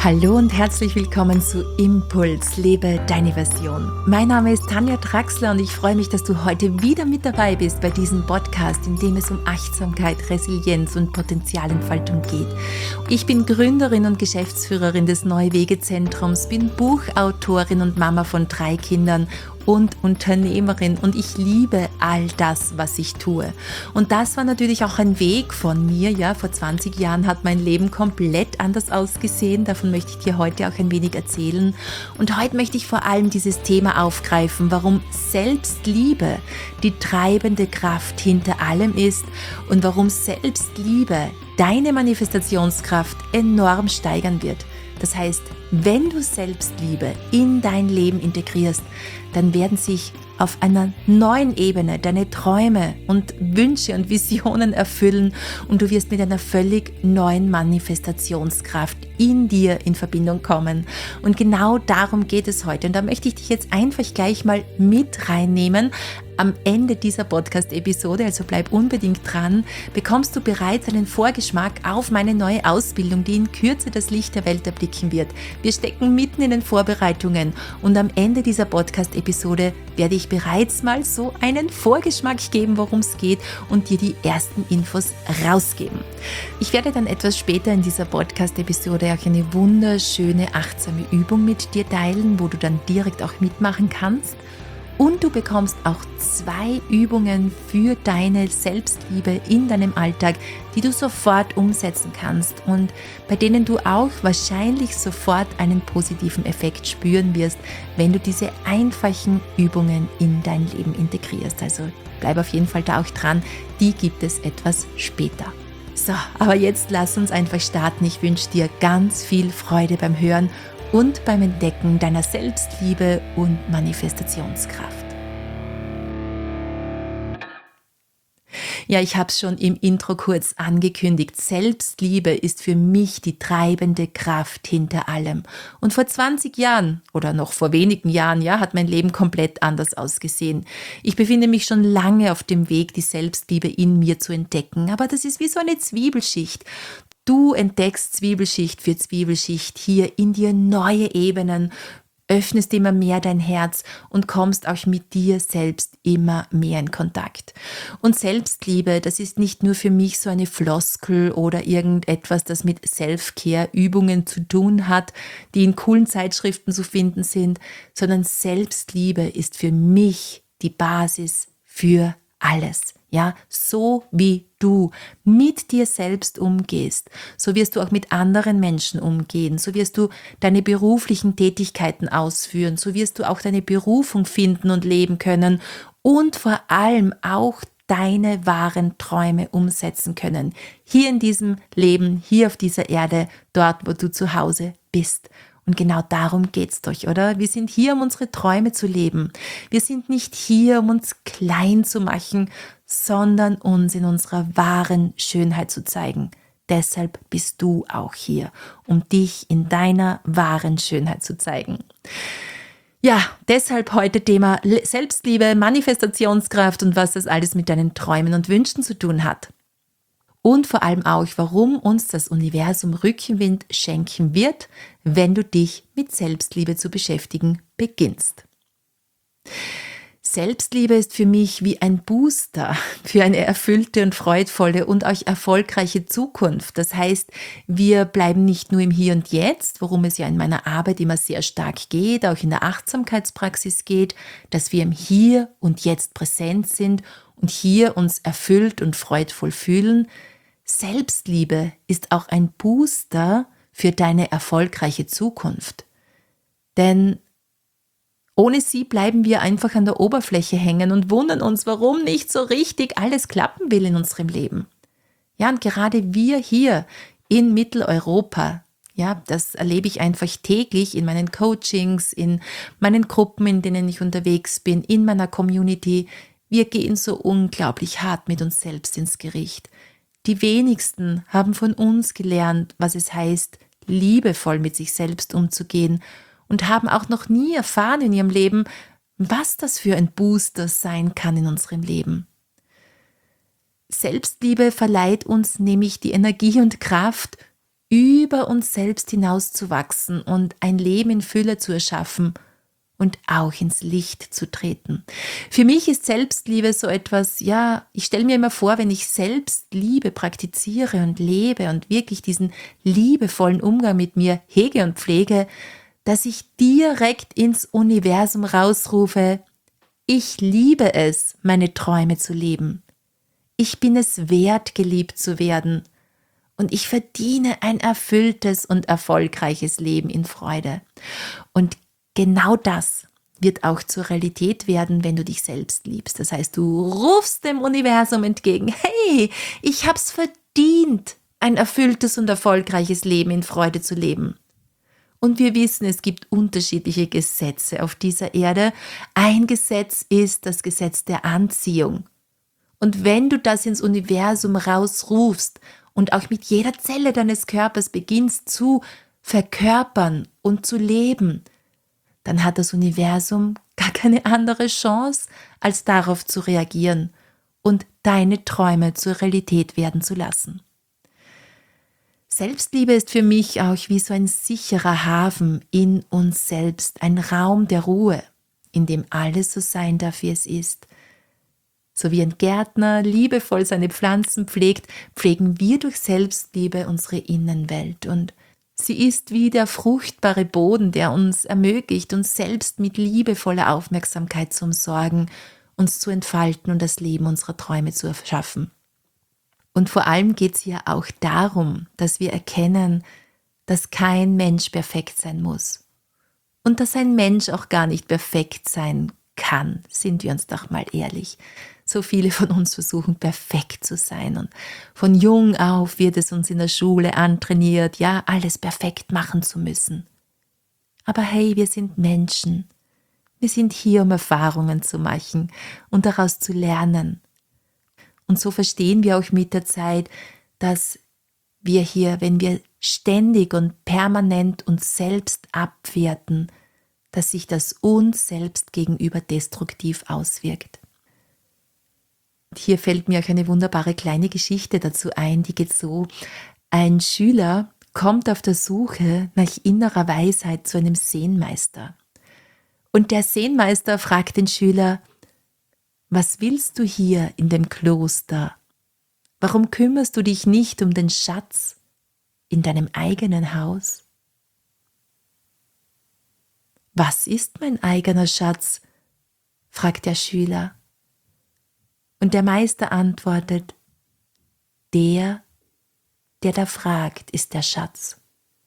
Hallo und herzlich willkommen zu Impuls, lebe deine Version. Mein Name ist Tanja Traxler und ich freue mich, dass du heute wieder mit dabei bist bei diesem Podcast, in dem es um Achtsamkeit, Resilienz und Potenzialentfaltung geht. Ich bin Gründerin und Geschäftsführerin des Neue-Wege-Zentrums, bin Buchautorin und Mama von 3 Kindern und Unternehmerin und ich liebe all das, was ich tue. Und das war natürlich auch ein Weg von mir. Ja, vor 20 Jahren hat mein Leben komplett anders ausgesehen. Davon möchte ich dir heute auch ein wenig erzählen. Und heute möchte ich vor allem dieses Thema aufgreifen, warum Selbstliebe die treibende Kraft hinter allem ist und warum Selbstliebe deine Manifestationskraft enorm steigern wird. Das heißt, wenn du Selbstliebe in dein Leben integrierst, dann werden sich auf einer neuen Ebene deine Träume und Wünsche und Visionen erfüllen und du wirst mit einer völlig neuen Manifestationskraft in dir in Verbindung kommen. Und genau darum geht es heute. Und da möchte ich dich jetzt einfach gleich mal mit reinnehmen. Am Ende dieser Podcast-Episode, also bleib unbedingt dran, bekommst du bereits einen Vorgeschmack auf meine neue Ausbildung, die in Kürze das Licht der Welt erblicken wird. Wir stecken mitten in den Vorbereitungen und am Ende dieser Podcast-Episode werde ich bereits mal so einen Vorgeschmack geben, worum es geht und dir die ersten Infos rausgeben. Ich werde dann etwas später in dieser Podcast-Episode auch eine wunderschöne, achtsame Übung mit dir teilen, wo du dann direkt auch mitmachen kannst. Und du bekommst auch 2 Übungen für deine Selbstliebe in deinem Alltag, die du sofort umsetzen kannst und bei denen du auch wahrscheinlich sofort einen positiven Effekt spüren wirst, wenn du diese einfachen Übungen in dein Leben integrierst. Also bleib auf jeden Fall da auch dran, die gibt es etwas später. So, aber jetzt lass uns einfach starten. Ich wünsche dir ganz viel Freude beim Hören und beim Entdecken deiner Selbstliebe und Manifestationskraft. Ja, ich habe es schon im Intro kurz angekündigt. Selbstliebe ist für mich die treibende Kraft hinter allem. Und vor 20 Jahren oder noch vor wenigen Jahren, ja, hat mein Leben komplett anders ausgesehen. Ich befinde mich schon lange auf dem Weg, die Selbstliebe in mir zu entdecken. Aber das ist wie so eine Zwiebelschicht. Du entdeckst Zwiebelschicht für Zwiebelschicht hier in dir neue Ebenen, öffnest immer mehr dein Herz und kommst auch mit dir selbst immer mehr in Kontakt. Und Selbstliebe, das ist nicht nur für mich so eine Floskel oder irgendetwas, das mit Self-Care-Übungen zu tun hat, die in coolen Zeitschriften zu finden sind, sondern Selbstliebe ist für mich die Basis für alles. Ja, so wie du mit dir selbst umgehst, so wirst du auch mit anderen Menschen umgehen, so wirst du deine beruflichen Tätigkeiten ausführen, so wirst du auch deine Berufung finden und leben können und vor allem auch deine wahren Träume umsetzen können. Hier in diesem Leben, hier auf dieser Erde, dort, wo du zu Hause bist. Und genau darum geht's doch, oder? Wir sind hier, um unsere Träume zu leben. Wir sind nicht hier, um uns klein zu machen, sondern uns in unserer wahren Schönheit zu zeigen. Deshalb bist du auch hier, um dich in deiner wahren Schönheit zu zeigen. Ja, deshalb heute Thema Selbstliebe, Manifestationskraft und was das alles mit deinen Träumen und Wünschen zu tun hat. Und vor allem auch, warum uns das Universum Rückenwind schenken wird, wenn du dich mit Selbstliebe zu beschäftigen beginnst. Selbstliebe ist für mich wie ein Booster für eine erfüllte und freudvolle und auch erfolgreiche Zukunft. Das heißt, wir bleiben nicht nur im Hier und Jetzt, worum es ja in meiner Arbeit immer sehr stark geht, auch in der Achtsamkeitspraxis geht, dass wir im Hier und Jetzt präsent sind und hier uns erfüllt und freudvoll fühlen. Selbstliebe ist auch ein Booster für deine erfolgreiche Zukunft. Denn ohne sie bleiben wir einfach an der Oberfläche hängen und wundern uns, warum nicht so richtig alles klappen will in unserem Leben. Ja, und gerade wir hier in Mitteleuropa, ja, das erlebe ich einfach täglich in meinen Coachings, in meinen Gruppen, in denen ich unterwegs bin, in meiner Community. Wir gehen so unglaublich hart mit uns selbst ins Gericht. Die wenigsten haben von uns gelernt, was es heißt, liebevoll mit sich selbst umzugehen und haben auch noch nie erfahren in ihrem Leben, was das für ein Booster sein kann in unserem Leben. Selbstliebe verleiht uns nämlich die Energie und Kraft, über uns selbst hinauszuwachsen und ein Leben in Fülle zu erschaffen und auch ins Licht zu treten. Für mich ist Selbstliebe so etwas, ja, ich stelle mir immer vor, wenn ich Selbstliebe praktiziere und lebe und wirklich diesen liebevollen Umgang mit mir hege und pflege, dass ich direkt ins Universum rausrufe: Ich liebe es, meine Träume zu leben. Ich bin es wert, geliebt zu werden. Und ich verdiene ein erfülltes und erfolgreiches Leben in Freude. Und genau das wird auch zur Realität werden, wenn du dich selbst liebst. Das heißt, du rufst dem Universum entgegen: Hey, ich hab's verdient, ein erfülltes und erfolgreiches Leben in Freude zu leben. Und wir wissen, es gibt unterschiedliche Gesetze auf dieser Erde. Ein Gesetz ist das Gesetz der Anziehung. Und wenn du das ins Universum rausrufst und auch mit jeder Zelle deines Körpers beginnst zu verkörpern und zu leben, dann hat das Universum gar keine andere Chance, als darauf zu reagieren und deine Träume zur Realität werden zu lassen. Selbstliebe ist für mich auch wie so ein sicherer Hafen in uns selbst, ein Raum der Ruhe, in dem alles so sein darf, wie es ist. So wie ein Gärtner liebevoll seine Pflanzen pflegt, pflegen wir durch Selbstliebe unsere Innenwelt. Und sie ist wie der fruchtbare Boden, der uns ermöglicht, uns selbst mit liebevoller Aufmerksamkeit zu umsorgen, uns zu entfalten und das Leben unserer Träume zu erschaffen. Und vor allem geht es hier auch darum, dass wir erkennen, dass kein Mensch perfekt sein muss. Und dass ein Mensch auch gar nicht perfekt sein kann, sind wir uns doch mal ehrlich. So viele von uns versuchen, perfekt zu sein. Und von jung auf wird es uns in der Schule antrainiert, ja, alles perfekt machen zu müssen. Aber hey, wir sind Menschen. Wir sind hier, um Erfahrungen zu machen und daraus zu lernen. Und so verstehen wir auch mit der Zeit, dass wir hier, wenn wir ständig und permanent uns selbst abwerten, dass sich das uns selbst gegenüber destruktiv auswirkt. Und hier fällt mir auch eine wunderbare kleine Geschichte dazu ein, die geht so: Ein Schüler kommt auf der Suche nach innerer Weisheit zu einem Zenmeister. Und der Zenmeister fragt den Schüler: Was willst du hier in dem Kloster? Warum kümmerst du dich nicht um den Schatz in deinem eigenen Haus? Was ist mein eigener Schatz? Fragt der Schüler. Und der Meister antwortet: Der da fragt, ist der Schatz.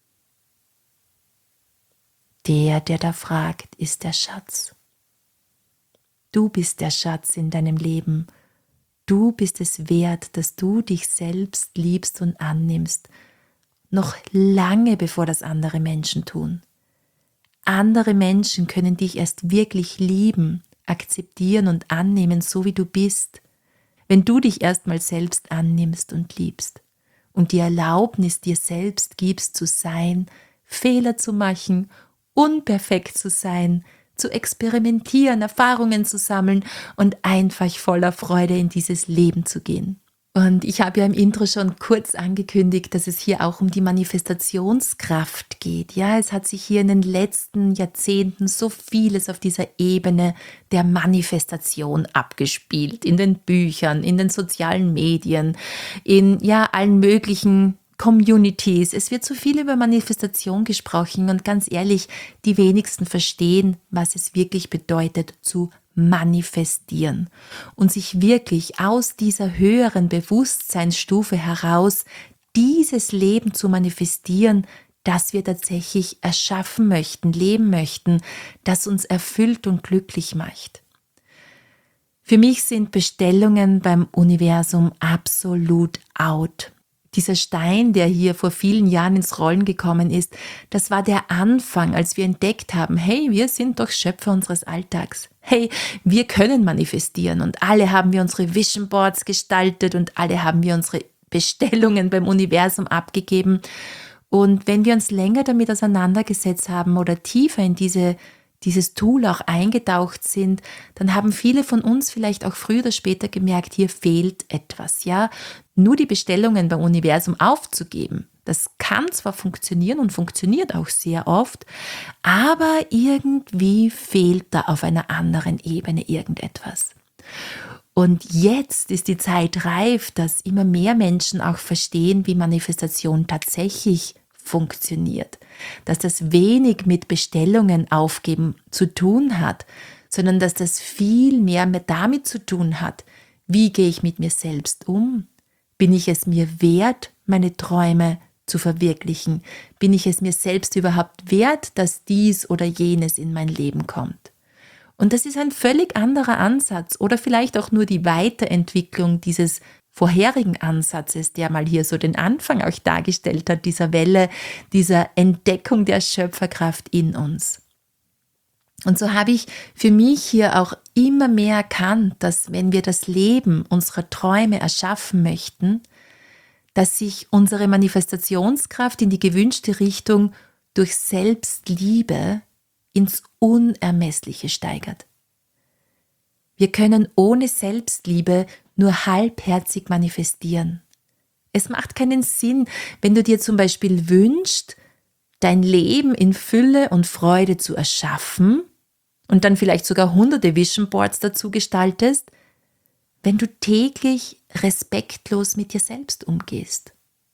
Der da fragt, ist der Schatz. Du bist der Schatz in deinem Leben. Du bist es wert, dass du dich selbst liebst und annimmst, noch lange bevor das andere Menschen tun. Andere Menschen können dich erst wirklich lieben, akzeptieren und annehmen, so wie du bist, wenn du dich erstmal selbst annimmst und liebst und die Erlaubnis dir selbst gibst, zu sein, Fehler zu machen, unperfekt zu sein, zu experimentieren, Erfahrungen zu sammeln und einfach voller Freude in dieses Leben zu gehen. Und ich habe ja im Intro schon kurz angekündigt, dass es hier auch um die Manifestationskraft geht. Ja, es hat sich hier in den letzten Jahrzehnten so vieles auf dieser Ebene der Manifestation abgespielt. In den Büchern, in den sozialen Medien, in allen möglichen Communities. Es wird so viel über Manifestation gesprochen und ganz ehrlich, die wenigsten verstehen, was es wirklich bedeutet zu manifestieren und sich wirklich aus dieser höheren Bewusstseinsstufe heraus dieses Leben zu manifestieren, das wir tatsächlich erschaffen möchten, leben möchten, das uns erfüllt und glücklich macht. Für mich sind Bestellungen beim Universum absolut out. Dieser Stein, der hier vor vielen Jahren ins Rollen gekommen ist, das war der Anfang, als wir entdeckt haben: Hey, wir sind doch Schöpfer unseres Alltags. Hey, wir können manifestieren und alle haben wir unsere Vision Boards gestaltet und alle haben wir unsere Bestellungen beim Universum abgegeben. Und wenn wir uns länger damit auseinandergesetzt haben oder tiefer in dieses Tool auch eingetaucht sind, dann haben viele von uns vielleicht auch früher oder später gemerkt, hier fehlt etwas, ja. Nur die Bestellungen beim Universum aufzugeben, Das kann zwar funktionieren und funktioniert auch sehr oft, aber irgendwie fehlt da auf einer anderen Ebene irgendetwas. Und jetzt ist die Zeit reif, dass immer mehr Menschen auch verstehen, wie Manifestation tatsächlich funktioniert. Dass das wenig mit Bestellungen aufgeben zu tun hat, sondern dass das viel mehr damit zu tun hat, wie gehe ich mit mir selbst um? Bin ich es mir wert, meine Träume zu verwirklichen? Bin ich es mir selbst überhaupt wert, dass dies oder jenes in mein Leben kommt? Und das ist ein völlig anderer Ansatz oder vielleicht auch nur die Weiterentwicklung dieses vorherigen Ansatzes, der mal hier so den Anfang auch dargestellt hat, dieser Welle, dieser Entdeckung der Schöpferkraft in uns. Und so habe ich für mich hier auch immer mehr erkannt, dass wenn wir das Leben unserer Träume erschaffen möchten, dass sich unsere Manifestationskraft in die gewünschte Richtung durch Selbstliebe ins Unermessliche steigert. Wir können ohne Selbstliebe nur halbherzig manifestieren. Es macht keinen Sinn, wenn du dir zum Beispiel wünschst, dein Leben in Fülle und Freude zu erschaffen und dann vielleicht sogar hunderte Vision Boards dazu gestaltest, wenn du täglich respektlos mit dir selbst umgehst.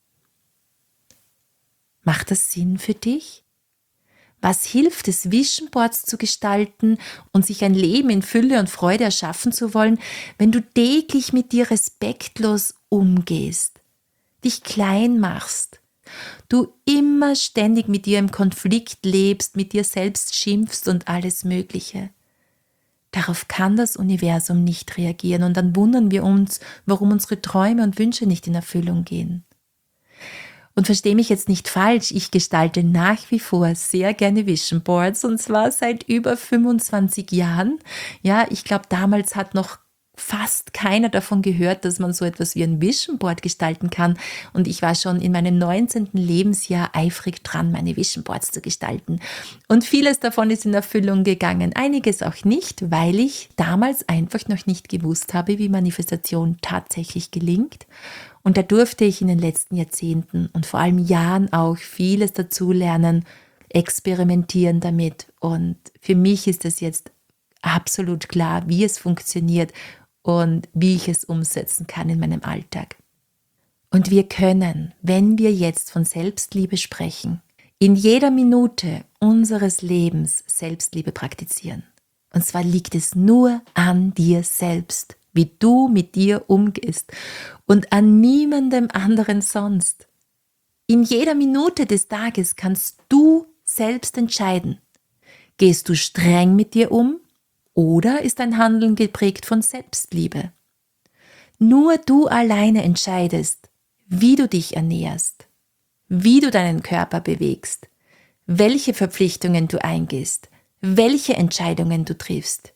Macht das Sinn für dich? Was hilft es, Vision Boards zu gestalten und sich ein Leben in Fülle und Freude erschaffen zu wollen, wenn du täglich mit dir respektlos umgehst, dich klein machst, du immer ständig mit dir im Konflikt lebst, mit dir selbst schimpfst und alles Mögliche? Darauf kann das Universum nicht reagieren und dann wundern wir uns, warum unsere Träume und Wünsche nicht in Erfüllung gehen. Und verstehe mich jetzt nicht falsch, ich gestalte nach wie vor sehr gerne Vision Boards und zwar seit über 25 Jahren. Ja, ich glaube, damals hat noch fast keiner davon gehört, dass man so etwas wie ein Vision Board gestalten kann. Und ich war schon in meinem 19. Lebensjahr eifrig dran, meine Vision Boards zu gestalten. Und vieles davon ist in Erfüllung gegangen, einiges auch nicht, weil ich damals einfach noch nicht gewusst habe, wie Manifestation tatsächlich gelingt. Und da durfte ich in den letzten Jahrzehnten und vor allem Jahren auch vieles dazulernen, experimentieren damit. Und für mich ist es jetzt absolut klar, wie es funktioniert und wie ich es umsetzen kann in meinem Alltag. Und wir können, wenn wir jetzt von Selbstliebe sprechen, in jeder Minute unseres Lebens Selbstliebe praktizieren. Und zwar liegt es nur an dir selbst, wie du mit dir umgehst und an niemandem anderen sonst. In jeder Minute des Tages kannst du selbst entscheiden. Gehst du streng mit dir um? Oder ist dein Handeln geprägt von Selbstliebe? Nur du alleine entscheidest, wie du dich ernährst, wie du deinen Körper bewegst, welche Verpflichtungen du eingehst, welche Entscheidungen du triffst.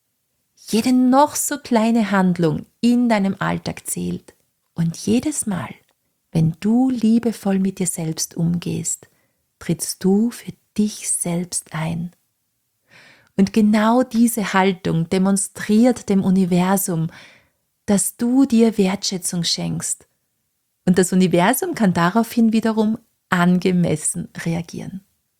Jede noch so kleine Handlung in deinem Alltag zählt. Und jedes Mal, wenn du liebevoll mit dir selbst umgehst, trittst du für dich selbst ein. Und genau diese Haltung demonstriert dem Universum, dass du dir Wertschätzung schenkst. Und das Universum kann daraufhin wiederum angemessen reagieren.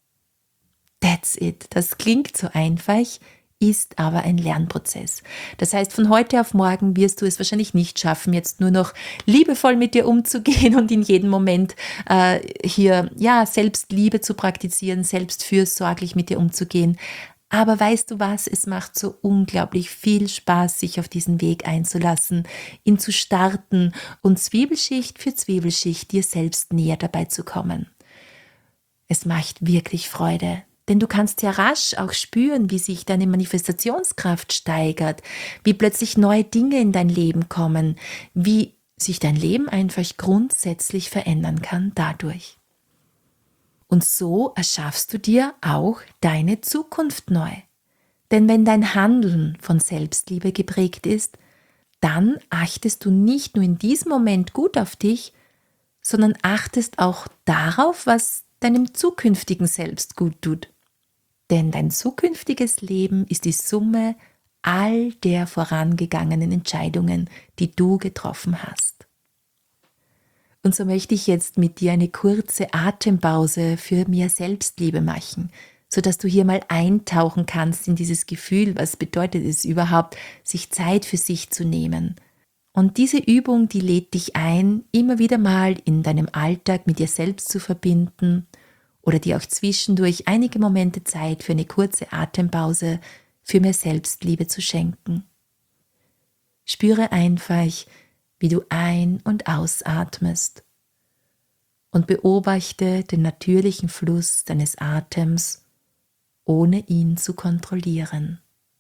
That's it. Das klingt so einfach, ist aber ein Lernprozess. Das heißt, von heute auf morgen wirst du es wahrscheinlich nicht schaffen, jetzt nur noch liebevoll mit dir umzugehen und in jedem Moment Selbstliebe zu praktizieren, selbstfürsorglich mit dir umzugehen. Aber weißt du was, es macht so unglaublich viel Spaß, sich auf diesen Weg einzulassen, ihn zu starten und Zwiebelschicht für Zwiebelschicht dir selbst näher dabei zu kommen. Es macht wirklich Freude, denn du kannst ja rasch auch spüren, wie sich deine Manifestationskraft steigert, wie plötzlich neue Dinge in dein Leben kommen, wie sich dein Leben einfach grundsätzlich verändern kann dadurch. Und so erschaffst du dir auch deine Zukunft neu. Denn wenn dein Handeln von Selbstliebe geprägt ist, dann achtest du nicht nur in diesem Moment gut auf dich, sondern achtest auch darauf, was deinem zukünftigen Selbst gut tut. Denn dein zukünftiges Leben ist die Summe all der vorangegangenen Entscheidungen, die du getroffen hast. Und so möchte ich jetzt mit dir eine kurze Atempause für mehr Selbstliebe machen, sodass du hier mal eintauchen kannst in dieses Gefühl, was bedeutet es überhaupt, sich Zeit für sich zu nehmen. Und diese Übung, die lädt dich ein, immer wieder mal in deinem Alltag mit dir selbst zu verbinden oder dir auch zwischendurch einige Momente Zeit für eine kurze Atempause für mehr Selbstliebe zu schenken. Spüre einfach, wie du ein- und ausatmest und beobachte den natürlichen Fluss deines Atems, ohne ihn zu kontrollieren.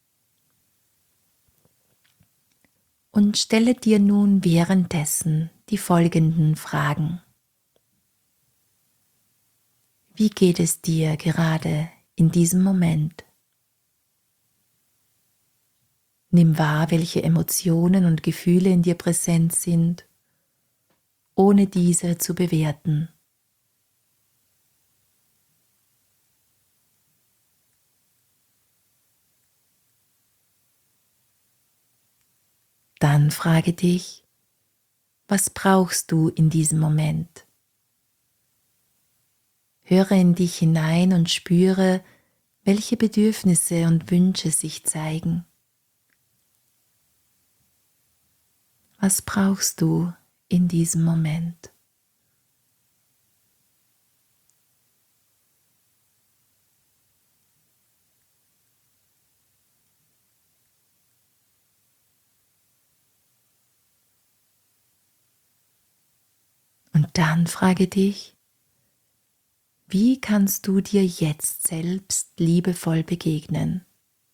Und stelle dir nun währenddessen die folgenden Fragen. Wie geht es dir gerade in diesem Moment? Nimm wahr, welche Emotionen und Gefühle in dir präsent sind, ohne diese zu bewerten. Dann frage dich, was brauchst du in diesem Moment? Höre in dich hinein und spüre, welche Bedürfnisse und Wünsche sich zeigen. Was brauchst du in diesem Moment? Und dann frage dich, wie kannst du dir jetzt selbst liebevoll begegnen?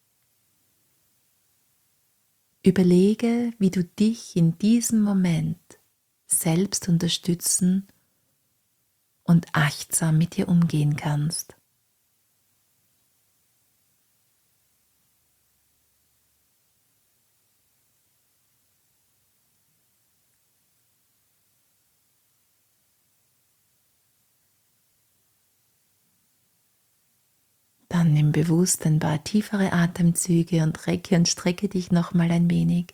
Überlege, wie du dich in diesem Moment selbst unterstützen und achtsam mit dir umgehen kannst. Dann nimm bewusst ein paar tiefere Atemzüge und recke und strecke dich nochmal ein wenig.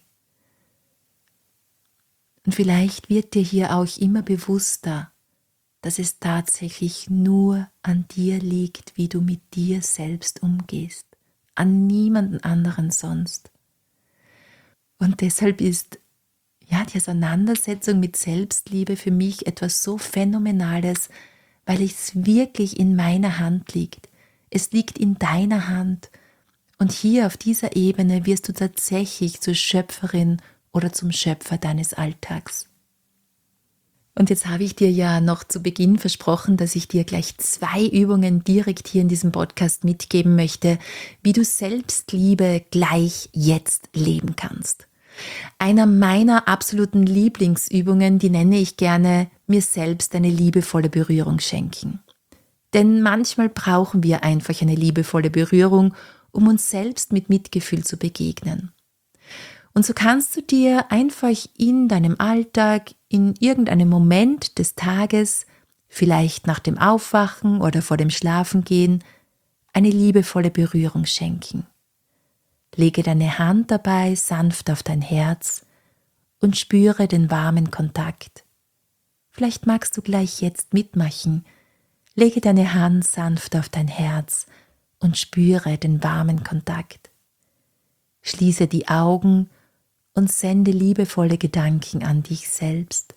Und vielleicht wird dir hier auch immer bewusster, dass es tatsächlich nur an dir liegt, wie du mit dir selbst umgehst, an niemanden anderen sonst. Und deshalb ist die Auseinandersetzung mit Selbstliebe für mich etwas so Phänomenales, weil es wirklich in meiner Hand liegt. Es liegt in deiner Hand. Und hier auf dieser Ebene wirst du tatsächlich zur Schöpferin oder zum Schöpfer deines Alltags. Und jetzt habe ich dir ja noch zu Beginn versprochen, dass ich dir gleich 2 Übungen direkt hier in diesem Podcast mitgeben möchte, wie du Selbstliebe gleich jetzt leben kannst. Einer meiner absoluten Lieblingsübungen, die nenne ich gerne mir selbst eine liebevolle Berührung schenken. Denn manchmal brauchen wir einfach eine liebevolle Berührung, um uns selbst mit Mitgefühl zu begegnen. Und so kannst du dir einfach in deinem Alltag, in irgendeinem Moment des Tages, vielleicht nach dem Aufwachen oder vor dem Schlafengehen, eine liebevolle Berührung schenken. Lege deine Hand dabei sanft auf dein Herz und spüre den warmen Kontakt. Vielleicht magst du gleich jetzt mitmachen. Lege deine Hand sanft auf dein Herz und spüre den warmen Kontakt. Schließe die Augen und sende liebevolle Gedanken an dich selbst.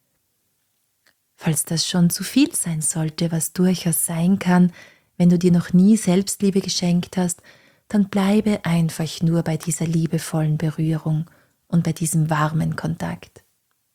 Falls das schon zu viel sein sollte, was durchaus sein kann, wenn du dir noch nie Selbstliebe geschenkt hast, dann bleibe einfach nur bei dieser liebevollen Berührung und bei diesem warmen Kontakt.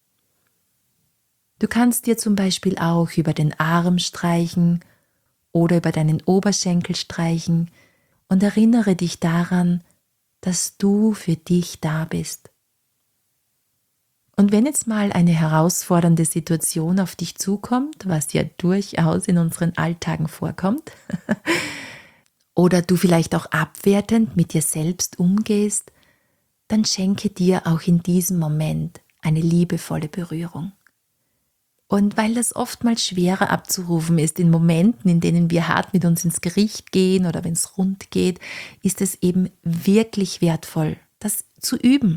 Du kannst dir zum Beispiel auch über den Arm streichen oder über deinen Oberschenkel streichen und erinnere dich daran, dass du für dich da bist. Und wenn jetzt mal eine herausfordernde Situation auf dich zukommt, was ja durchaus in unseren Alltagen vorkommt, oder du vielleicht auch abwertend mit dir selbst umgehst, dann schenke dir auch in diesem Moment eine liebevolle Berührung. Und weil das oftmals schwerer abzurufen ist in Momenten, in denen wir hart mit uns ins Gericht gehen oder wenn es rund geht, ist es eben wirklich wertvoll, das zu üben.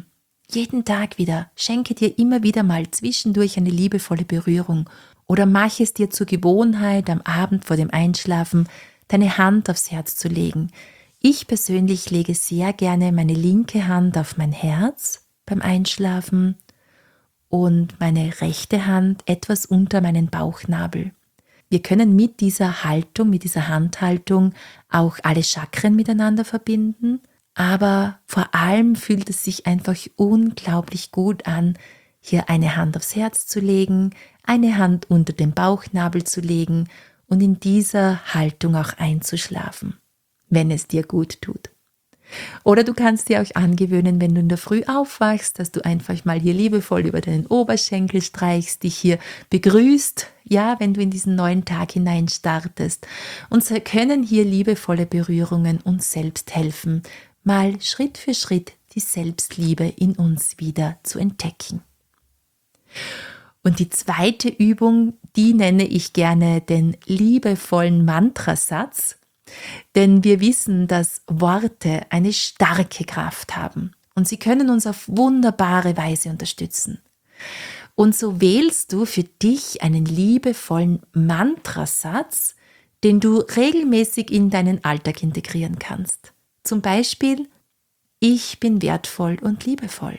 Jeden Tag wieder. Schenke dir immer wieder mal zwischendurch eine liebevolle Berührung oder mach es dir zur Gewohnheit, am Abend vor dem Einschlafen deine Hand aufs Herz zu legen. Ich persönlich lege sehr gerne meine linke Hand auf mein Herz beim Einschlafen und meine rechte Hand etwas unter meinen Bauchnabel. Wir können mit dieser Haltung, mit dieser Handhaltung auch alle Chakren miteinander verbinden, aber vor allem fühlt es sich einfach unglaublich gut an, hier eine Hand aufs Herz zu legen, eine Hand unter den Bauchnabel zu legen und in dieser Haltung auch einzuschlafen, wenn es dir gut tut. Oder du kannst dir auch angewöhnen, wenn du in der Früh aufwachst, dass du einfach mal hier liebevoll über deinen Oberschenkel streichst, dich hier begrüßt, ja, wenn du in diesen neuen Tag hinein startest. Und so können hier liebevolle Berührungen uns selbst helfen, mal Schritt für Schritt die Selbstliebe in uns wieder zu entdecken. Und die zweite Übung, die nenne ich gerne den liebevollen Mantrasatz, denn wir wissen, dass Worte eine starke Kraft haben und sie können uns auf wunderbare Weise unterstützen. Und so wählst du für dich einen liebevollen Mantrasatz, den du regelmäßig in deinen Alltag integrieren kannst. Zum Beispiel, ich bin wertvoll und liebevoll.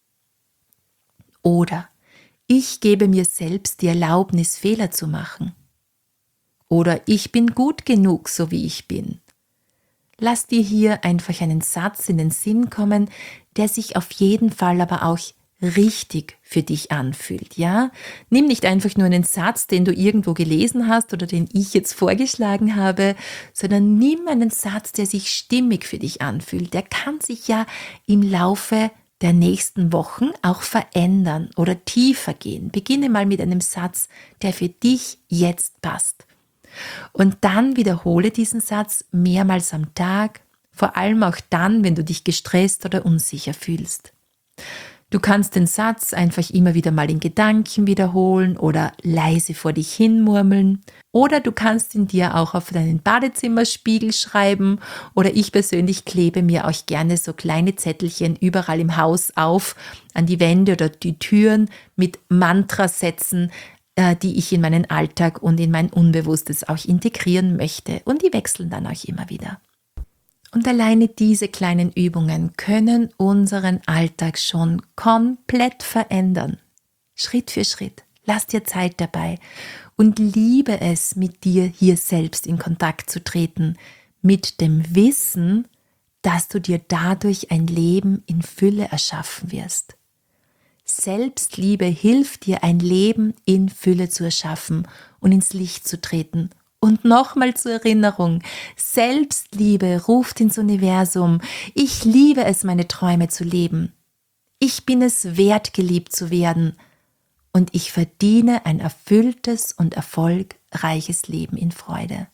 Oder ich gebe mir selbst die Erlaubnis, Fehler zu machen. Oder ich bin gut genug, so wie ich bin. Lass dir hier einfach einen Satz in den Sinn kommen, der sich auf jeden Fall aber auch richtig für dich anfühlt, ja? Nimm nicht einfach nur einen Satz, den du irgendwo gelesen hast oder den ich jetzt vorgeschlagen habe, sondern nimm einen Satz, der sich stimmig für dich anfühlt. Der kann sich ja im Laufe der nächsten Wochen auch verändern oder tiefer gehen. Beginne mal mit einem Satz, der für dich jetzt passt. Und dann wiederhole diesen Satz mehrmals am Tag, vor allem auch dann, wenn du dich gestresst oder unsicher fühlst. Du kannst den Satz einfach immer wieder mal in Gedanken wiederholen oder leise vor dich hin murmeln. Oder du kannst ihn dir auch auf deinen Badezimmerspiegel schreiben. Oder ich persönlich klebe mir auch gerne so kleine Zettelchen überall im Haus auf, an die Wände oder die Türen mit Mantrasätzen, die ich in meinen Alltag und in mein Unbewusstes auch integrieren möchte. Und die wechseln dann auch immer wieder. Und alleine diese kleinen Übungen können unseren Alltag schon komplett verändern. Schritt für Schritt. Lass dir Zeit dabei und liebe es, mit dir hier selbst in Kontakt zu treten, mit dem Wissen, dass du dir dadurch ein Leben in Fülle erschaffen wirst. Selbstliebe hilft dir, ein Leben in Fülle zu erschaffen und ins Licht zu treten. Und nochmal zur Erinnerung, Selbstliebe ruft ins Universum. Ich liebe es, meine Träume zu leben. Ich bin es wert, geliebt zu werden. Und ich verdiene ein erfülltes und erfolgreiches Leben in Freude.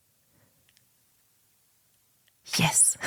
Yes!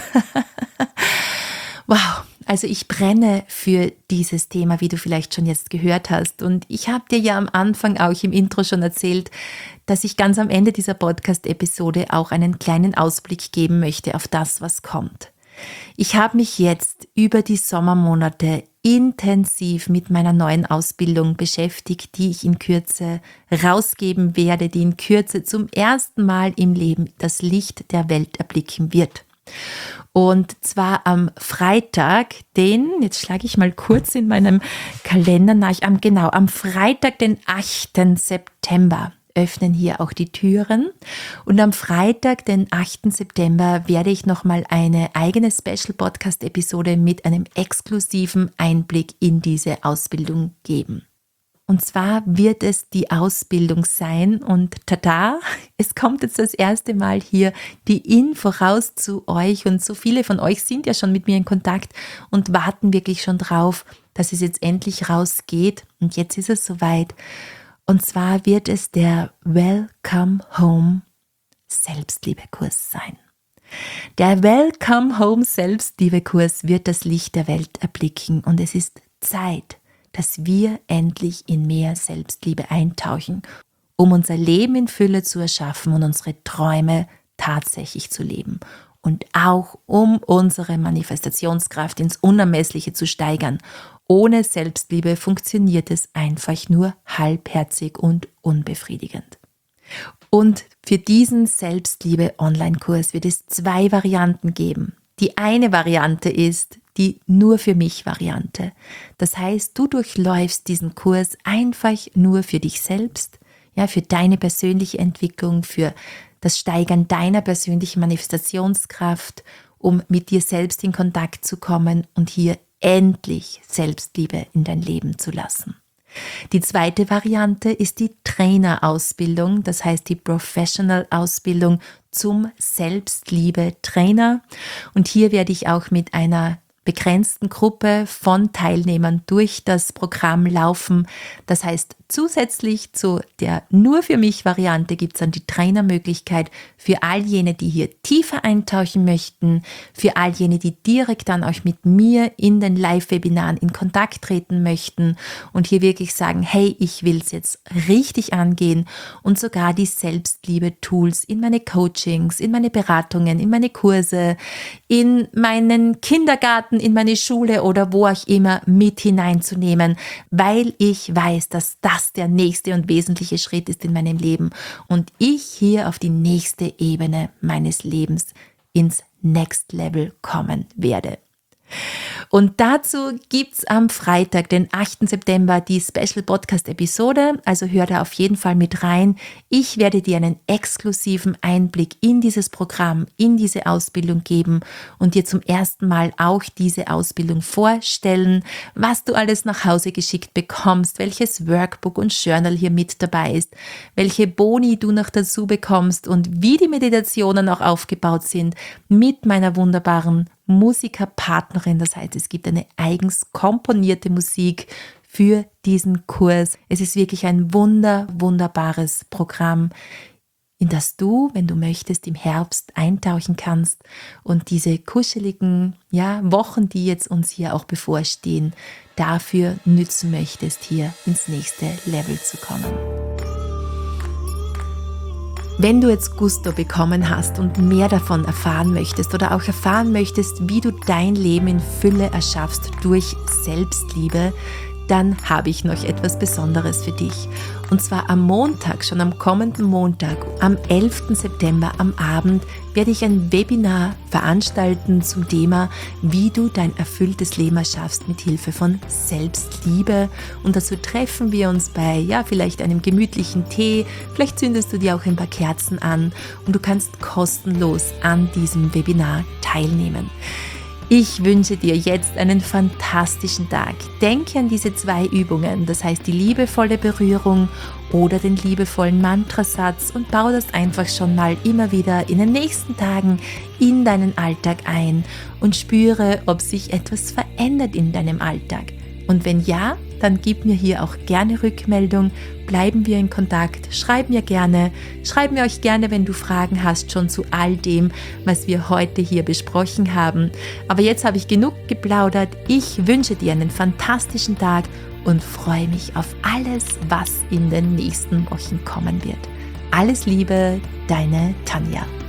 Wow! Also ich brenne für dieses Thema, wie du vielleicht schon jetzt gehört hast. Und ich habe dir ja am Anfang auch im Intro schon erzählt, dass ich ganz am Ende dieser Podcast-Episode auch einen kleinen Ausblick geben möchte auf das, was kommt. Ich habe mich jetzt über die Sommermonate intensiv mit meiner neuen Ausbildung beschäftigt, die ich in Kürze rausgeben werde, die in Kürze zum ersten Mal im Leben das Licht der Welt erblicken wird. Und zwar am Freitag, jetzt schlage ich mal kurz in meinem Kalender nach, am Freitag, den 8. September öffnen hier auch die Türen. Und am Freitag, den 8. September, werde ich nochmal eine eigene Special-Podcast-Episode mit einem exklusiven Einblick in diese Ausbildung geben. Und zwar wird es die Ausbildung sein und tada, es kommt jetzt das erste Mal hier die Info raus zu euch und so viele von euch sind ja schon mit mir in Kontakt und warten wirklich schon drauf, dass es jetzt endlich rausgeht und jetzt ist es soweit. Und zwar wird es der Welcome Home Selbstliebekurs sein. Der Welcome Home Selbstliebekurs wird das Licht der Welt erblicken und es ist Zeit, dass wir endlich in mehr Selbstliebe eintauchen, um unser Leben in Fülle zu erschaffen und unsere Träume tatsächlich zu leben und auch um unsere Manifestationskraft ins Unermessliche zu steigern ohne Selbstliebe funktioniert es einfach nur halbherzig und unbefriedigend. Und für diesen Selbstliebe-Online-Kurs wird es 2 Varianten geben. Die eine Variante ist die Nur für mich Variante. Das heißt, du durchläufst diesen Kurs einfach nur für dich selbst, ja, für deine persönliche Entwicklung, für das Steigern deiner persönlichen Manifestationskraft, um mit dir selbst in Kontakt zu kommen und hier endlich Selbstliebe in dein Leben zu lassen. Die zweite Variante ist die Trainerausbildung, das heißt die Professional-Ausbildung zum Selbstliebe-Trainer. Und hier werde ich auch mit einer begrenzten Gruppe von Teilnehmern durch das Programm laufen. Das heißt, zusätzlich zu der Nur für mich Variante gibt es dann die Trainermöglichkeit für all jene, die hier tiefer eintauchen möchten, für all jene, die direkt dann auch mit mir in den Live-Webinaren in Kontakt treten möchten und hier wirklich sagen, hey, ich will es jetzt richtig angehen und sogar die Selbstliebe-Tools in meine Coachings, in meine Beratungen, in meine Kurse, in meinen Kindergarten, in meine Schule oder wo auch immer mit hineinzunehmen, weil ich weiß, dass das der nächste und wesentliche Schritt ist in meinem Leben und ich hier auf die nächste Ebene meines Lebens ins Next Level kommen werde. Und dazu gibt's am Freitag, den 8. September, die Special Podcast Episode, also hör da auf jeden Fall mit rein. Ich werde dir einen exklusiven Einblick in dieses Programm, in diese Ausbildung geben und dir zum ersten Mal auch diese Ausbildung vorstellen, was du alles nach Hause geschickt bekommst, welches Workbook und Journal hier mit dabei ist, welche Boni du noch dazu bekommst und wie die Meditationen auch aufgebaut sind mit meiner wunderbaren Musikerpartnerin. Das heißt, es gibt eine eigens komponierte Musik für diesen Kurs. Es ist wirklich ein wunderbares Programm, in das du, wenn du möchtest, im Herbst eintauchen kannst und diese kuscheligen Wochen, die jetzt uns hier auch bevorstehen, dafür nützen möchtest, hier ins nächste Level zu kommen. Wenn du jetzt Gusto bekommen hast und mehr davon erfahren möchtest oder auch erfahren möchtest, wie du dein Leben in Fülle erschaffst durch Selbstliebe, dann habe ich noch etwas Besonderes für dich. Und zwar am Montag, schon am kommenden Montag, am 11. September am Abend, werde ich ein Webinar veranstalten zum Thema, wie du dein erfülltes Leben erschaffst mit Hilfe von Selbstliebe. Und dazu treffen wir uns bei vielleicht einem gemütlichen Tee, vielleicht zündest du dir auch ein paar Kerzen an und du kannst kostenlos an diesem Webinar teilnehmen. Ich wünsche dir jetzt einen fantastischen Tag. Denke an diese 2 Übungen, das heißt die liebevolle Berührung oder den liebevollen Mantrasatz und baue das einfach schon mal immer wieder in den nächsten Tagen in deinen Alltag ein und spüre, ob sich etwas verändert in deinem Alltag. Und wenn ja, dann gib mir hier auch gerne Rückmeldung, bleiben wir in Kontakt, schreib mir euch gerne, wenn du Fragen hast, schon zu all dem, was wir heute hier besprochen haben. Aber jetzt habe ich genug geplaudert, ich wünsche dir einen fantastischen Tag und freue mich auf alles, was in den nächsten Wochen kommen wird. Alles Liebe, deine Tanja.